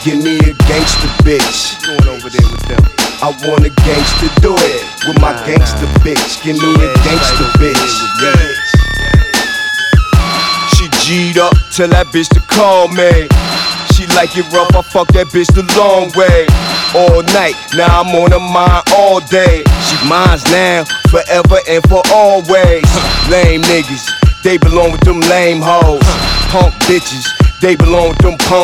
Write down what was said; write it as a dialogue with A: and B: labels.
A: Give me a gangster bitch.
B: Going over there with them.
A: I want a gangster do it with my gangster bitch. Give me a gangster bitch. She G'd up, tell that bitch to call me. She like it rough, I fuck that bitch the long way. All night, now I'm on her mind all day. She mine's now, forever and for always. Lame niggas, they belong with them lame hoes. Punk bitches, they belong with them punk